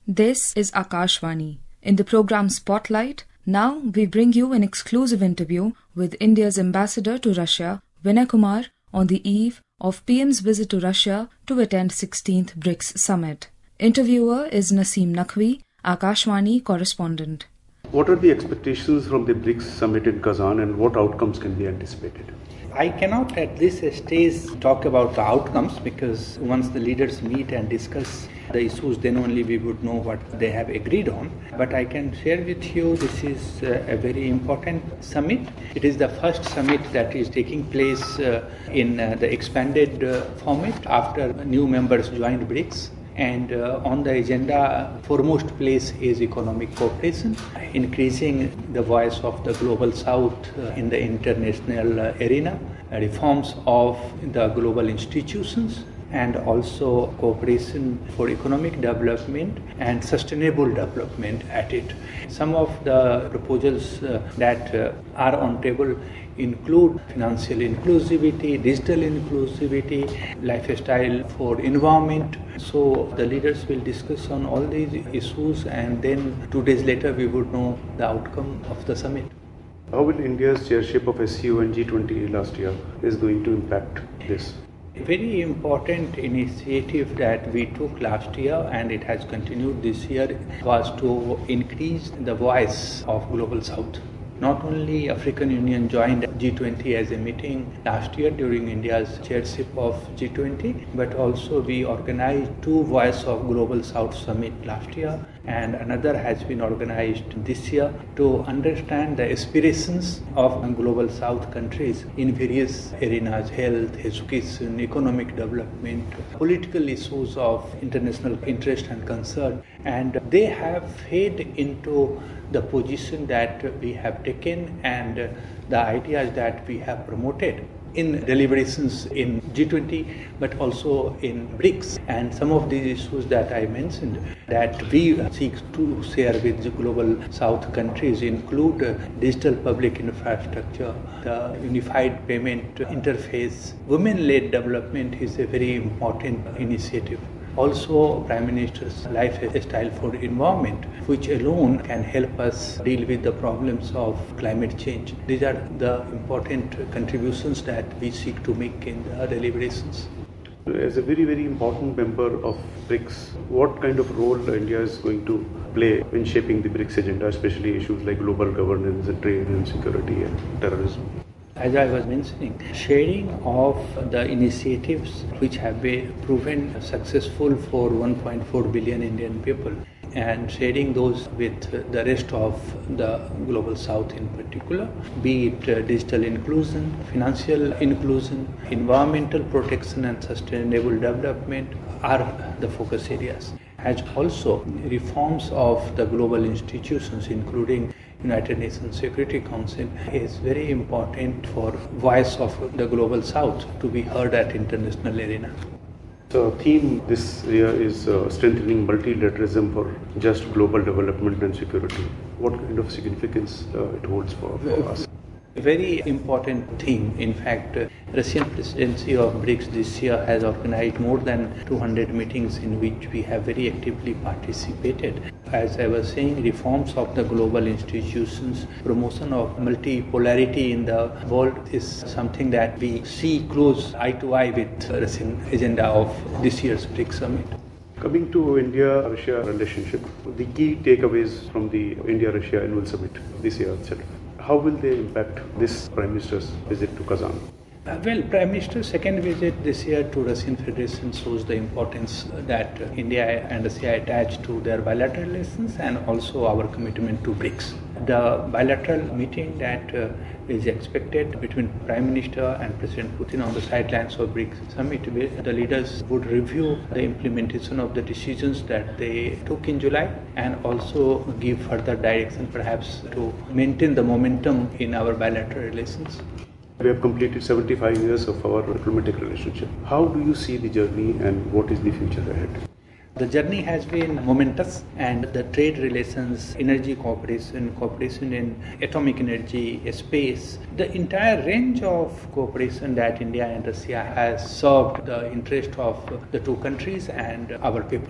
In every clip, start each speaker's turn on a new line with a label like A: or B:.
A: This is Akashvani. In the program Spotlight, now we bring you an exclusive interview with India's ambassador to Russia, Vinay Kumar, on the eve of PM's visit to Russia to attend 16th BRICS Summit. Interviewer is Naseem Naqvi, Akashvani correspondent.
B: What are the expectations from the BRICS Summit in Kazan and what outcomes can be anticipated?
C: I cannot at this stage talk about the outcomes because once the leaders meet and discuss the issues, then only we would know what they have agreed on. But I can share with you this is a very important summit. It is the first summit that is taking place in the expanded format after new members joined BRICS. And on the agenda, foremost place is economic cooperation, increasing the voice of the global south in the international arena, reforms of the global institutions, and also cooperation for economic development and sustainable development at it. Some of the proposals that are on table include financial inclusivity, digital inclusivity, lifestyle for environment. So the leaders will discuss on all these issues and then 2 days later we would know the outcome of the summit.
B: How will India's chairship of SCO and G20 last year is going to impact this?
C: A very important initiative that we took last year and it has continued this year was to increase the voice of Global South. Not only African Union joined G20 as a meeting last year during India's chairship of G20, but also we organized 2 Voice of Global South Summit last year and another has been organized this year to understand the aspirations of Global South countries in various arenas: health, education, economic development, political issues of international interest and concern. And they have fed into the position that we have taken and the ideas that we have promoted in deliberations in G20 but also in BRICS. And some of these issues that I mentioned that we seek to share with the global south countries include digital public infrastructure, the unified payment interface. Women-led development is a very important initiative. Also, Prime Minister's lifestyle for environment, which alone can help us deal with the problems of climate change. These are the important contributions that we seek to make in the deliberations.
B: As a very, very important member of BRICS, what kind of role India is going to play in shaping the BRICS agenda, especially issues like global governance, trade and security and terrorism?
C: As I was mentioning, sharing of the initiatives which have been proven successful for 1.4 billion Indian people and sharing those with the rest of the global south in particular, be it digital inclusion, financial inclusion, environmental protection and sustainable development are the focus areas. As also reforms of the global institutions including United Nations Security Council is very important for voice of the global south to be heard at international arena.
B: The theme this year is strengthening multilateralism for just global development and security. What kind of significance it holds for us?
C: A very important theme. In fact, Russian presidency of BRICS this year has organized more than 200 meetings in which we have very actively participated. As I was saying, reforms of the global institutions, promotion of multipolarity in the world is something that we see close eye to eye with the Russian agenda of this year's BRICS Summit.
B: Coming to India-Russia relationship, the key takeaways from the India-Russia annual summit this year, etc. How will they impact this Prime Minister's visit to Kazan?
C: Well, Prime Minister's second visit this year to Russian Federation shows the importance that India and Russia attach to their bilateral relations and also our commitment to BRICS. The bilateral meeting that is expected between Prime Minister and President Putin on the sidelines of BRICS Summit, the leaders would review the implementation of the decisions that they took in July and also give further direction perhaps to maintain the momentum in our bilateral relations.
B: We have completed 75 years of our diplomatic relationship. How do you see the journey and what is the future ahead?
C: The journey has been momentous, and the trade relations, energy cooperation, cooperation in atomic energy, space, the entire range of cooperation that India and Russia has served the interest of the two countries and our people.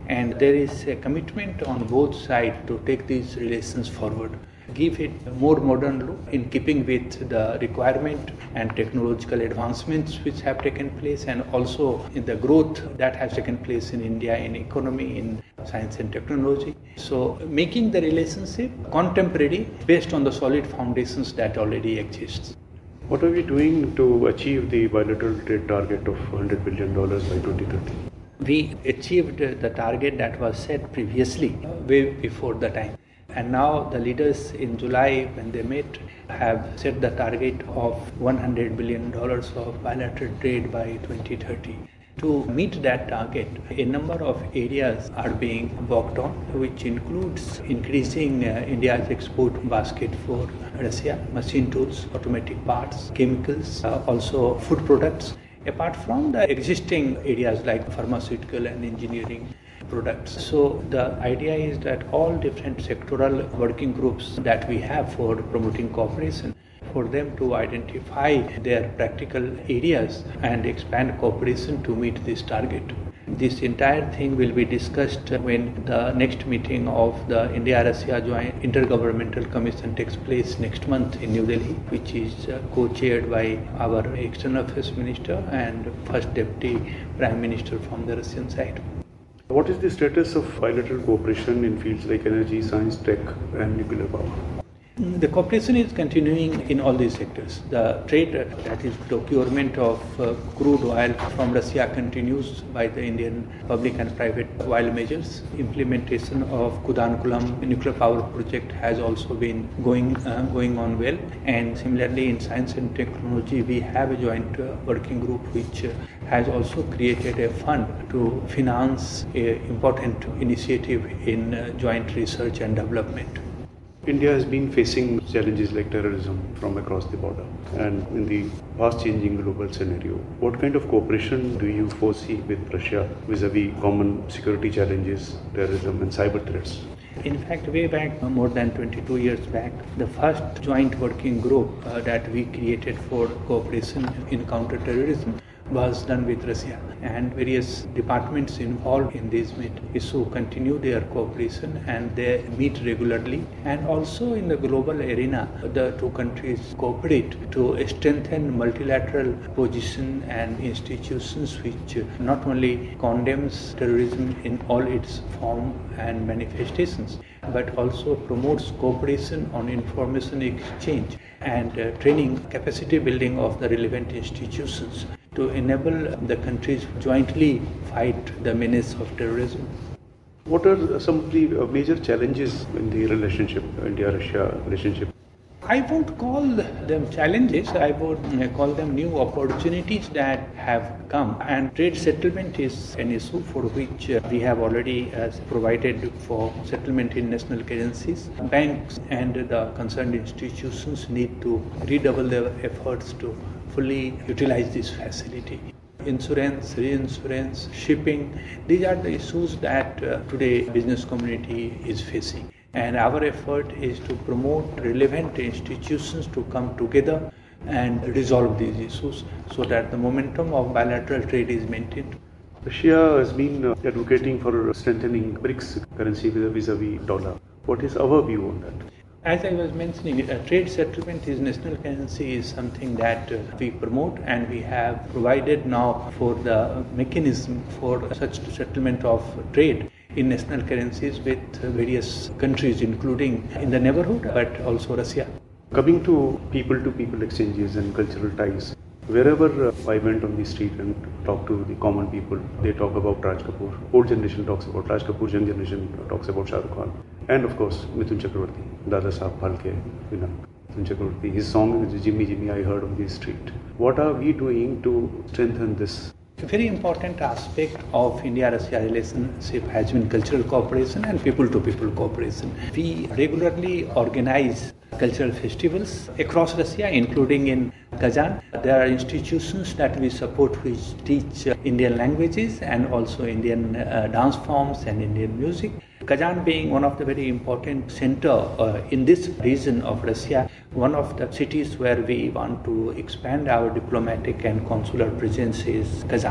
C: And there is a commitment on both sides to take these relations forward, give it a more modern look in keeping with the requirement and technological advancements which have taken place, and also in the growth that has taken place in India in economy, in science and technology. So making the relationship contemporary based on the solid foundations that already exist.
B: What are we doing to achieve the bilateral trade target of $100 billion by 2030?
C: We achieved the target that was set previously, way before the time. And now the leaders in July, when they met, have set the target of $100 billion of bilateral trade by 2030. To meet that target, a number of areas are being worked on, which includes increasing India's export basket for Russia, machine tools, automatic parts, chemicals, also food products, apart from the existing areas like pharmaceutical and engineering products. So the idea is that all different sectoral working groups that we have for promoting cooperation, for them to identify their practical areas and expand cooperation to meet this target. This entire thing will be discussed when the next meeting of the India-Russia Joint Intergovernmental Commission takes place next month in New Delhi, which is co-chaired by our External Affairs Minister and First Deputy Prime Minister from the Russian side.
B: What is the status of bilateral cooperation in fields like energy, science, tech, and nuclear power?
C: The cooperation is continuing in all these sectors. The trade, that is procurement of crude oil from Russia, continues by the Indian public and private oil majors. Implementation of Kudankulam nuclear power project has also been going on well. And similarly, in science and technology, we have a joint working group which has also created a fund to finance an important initiative in joint research and development.
B: India has been facing challenges like terrorism from across the border, and in the fast-changing global scenario, what kind of cooperation do you foresee with Russia vis-a-vis common security challenges, terrorism and cyber threats?
C: In fact, way back, more than 22 years back, the first joint working group that we created for cooperation in counter-terrorism was done with Russia, and various departments involved in this issue continue their cooperation and they meet regularly. And also in the global arena, the two countries cooperate to strengthen multilateral position and institutions which not only condemns terrorism in all its form and manifestations, but also promotes cooperation on information exchange and training, capacity building of the relevant institutions to enable the countries jointly fight the menace of terrorism.
B: What are some of the major challenges in the relationship, India-Russia relationship?
C: I won't call them challenges, I would call them new opportunities that have come. And trade settlement is an issue for which we have already provided for settlement in national currencies. Banks and the concerned institutions need to redouble their efforts to fully utilize this facility. Insurance, reinsurance, shipping, these are the issues that today business community is facing. And our effort is to promote relevant institutions to come together and resolve these issues so that the momentum of bilateral trade is maintained.
B: Russia has been advocating for strengthening BRICS currency vis-a-vis dollar. What is our view on that?
C: As I was mentioning, trade settlement is national currency is something that we promote, and we have provided now for the mechanism for such settlement of trade in national currencies with various countries, including in the neighborhood, but also Russia.
B: Coming to people-to-people exchanges and cultural ties, wherever I went on the street and talked to the common people, they talk about Raj Kapoor. Old generation talks about Raj Kapoor, young generation talks about Shah Rukh Khan. And of course, Mithun Chakravarti, Dada Sahab Phalke, Mithun Chakravarti. His song, Jimmy Jimmy, I heard on the street. What are we doing to strengthen this?
C: A very important aspect of India-Russia relationship has been cultural cooperation and people-to-people cooperation. We regularly organize cultural festivals across Russia, including in Kazan. There are institutions that we support which teach Indian languages and also Indian dance forms and Indian music. Kazan being one of the very important center in this region of Russia, one of the cities where we want to expand our diplomatic and consular presence is Kazan.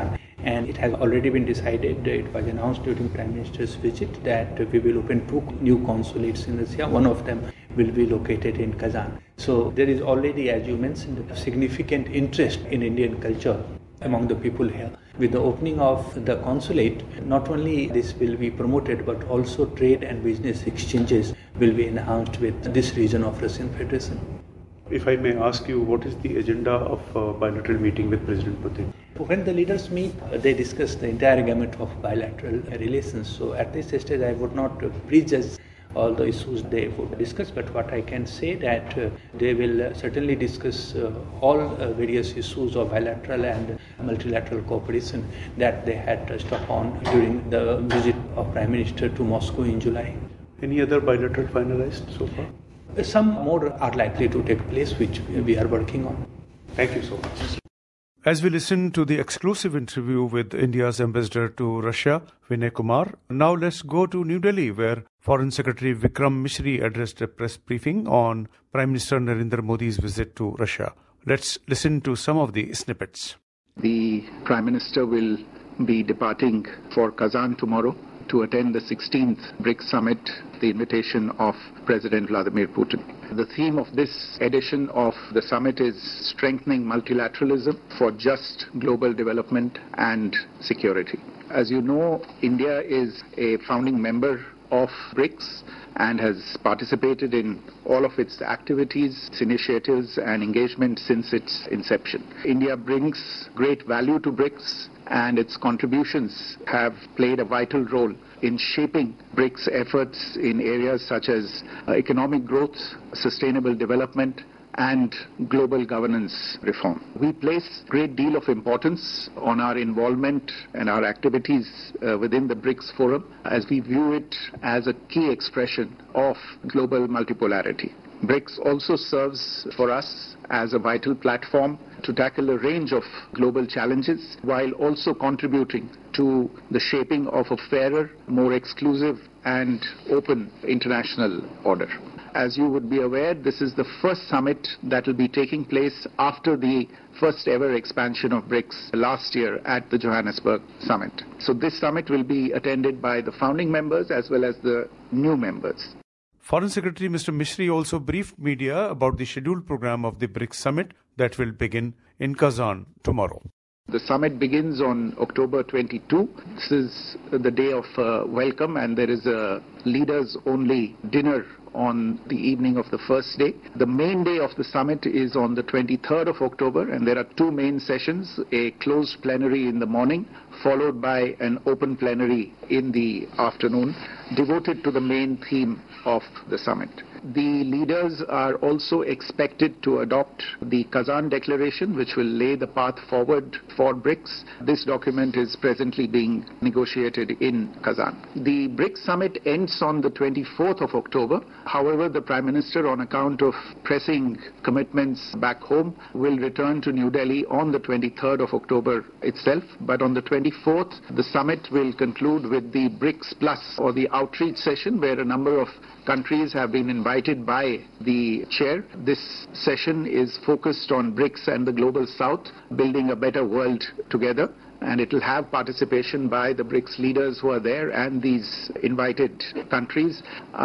C: And it has already been decided, it was announced during Prime Minister's visit, that we will open 2 new consulates in Russia. One of them will be located in Kazan. So there is already, as you mentioned, a significant interest in Indian culture among the people here. With the opening of the consulate, not only this will be promoted, but also trade and business exchanges will be enhanced with this region of Russian Federation.
B: If I may ask you, what is the agenda of a bilateral meeting with President Putin?
C: When the leaders meet, they discuss the entire gamut of bilateral relations. So at this stage, I would not prejudge all the issues they would discuss, but what I can say that they will certainly discuss all various issues of bilateral and multilateral cooperation that they had touched upon during the visit of Prime Minister to Moscow in July.
B: Any other bilateral finalized so far?
C: Some more are likely to take place, which we are working on.
B: Thank you so much.
D: As we listen to the exclusive interview with India's ambassador to Russia, Vinay Kumar, now let's go to New Delhi, where Foreign Secretary Vikram Misri addressed a press briefing on Prime Minister Narendra Modi's visit to Russia. Let's listen to some of the snippets.
E: The Prime Minister will be departing for Kazan tomorrow to attend the 16th BRICS Summit, the invitation of President Vladimir Putin. The theme of this edition of the summit is strengthening multilateralism for just global development and security. As you know, India is a founding member of BRICS and has participated in all of its activities, its initiatives and engagement since its inception. India brings great value to BRICS, and its contributions have played a vital role in shaping BRICS efforts in areas such as economic growth, sustainable development, and global governance reform. We place a great deal of importance on our involvement and our activities within the BRICS Forum, as we view it as a key expression of global multipolarity. BRICS also serves for us as a vital platform to tackle a range of global challenges, while also contributing to the shaping of a fairer, more exclusive and open international order. As you would be aware, this is the first summit that will be taking place after the first ever expansion of BRICS last year at the Johannesburg Summit. So this summit will be attended by the founding members as well as the new members.
D: Foreign Secretary Mr. Misri also briefed media about the scheduled program of the BRICS Summit that will begin in Kazan tomorrow.
E: The summit begins on October 22. This is the day of welcome, and there is a leaders-only dinner on the evening of the first day. The main day of the summit is on the 23rd of October, and there are 2 main sessions, a closed plenary in the morning, followed by an open plenary in the afternoon, devoted to the main theme of the summit. The leaders are also expected to adopt the Kazan Declaration, which will lay the path forward for BRICS. This document is presently being negotiated in Kazan. The BRICS Summit ends on the 24th of October. However, the Prime Minister, on account of pressing commitments back home, will return to New Delhi on the 23rd of October itself. But on the 24th, the summit will conclude with the BRICS Plus, or the outreach session, where a number of countries have been invited by the chair. This session is focused on BRICS and the Global South, building a better world together. And it will have participation by the BRICS leaders who are there and these invited countries.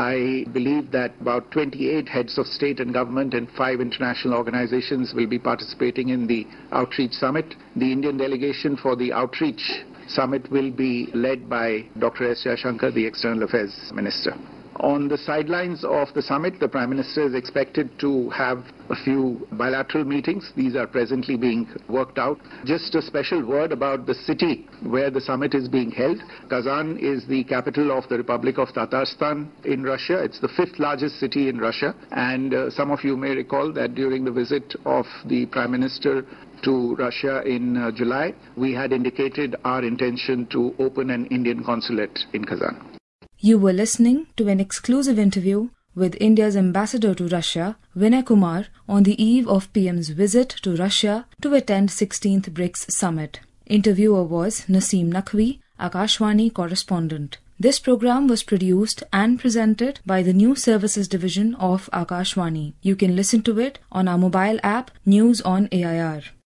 E: I believe that about 28 heads of state and government and 5 international organizations will be participating in the outreach summit. The Indian delegation for the outreach summit will be led by Dr. S. Jaishankar, the External Affairs Minister. On the sidelines of the summit, the Prime Minister is expected to have a few bilateral meetings. These are presently being worked out. Just a special word about the city where the summit is being held. Kazan is the capital of the Republic of Tatarstan in Russia. It's the 5th largest city in Russia. And some of you may recall that during the visit of the Prime Minister to Russia in July, we had indicated our intention to open an Indian consulate in Kazan.
A: You were listening to an exclusive interview with India's ambassador to Russia, Vinay Kumar, on the eve of PM's visit to Russia to attend 16th BRICS Summit. Interviewer was Naseem Naqvi, Akashvani correspondent. This program was produced and presented by the News Services Division of Akashvani. You can listen to it on our mobile app, News on AIR.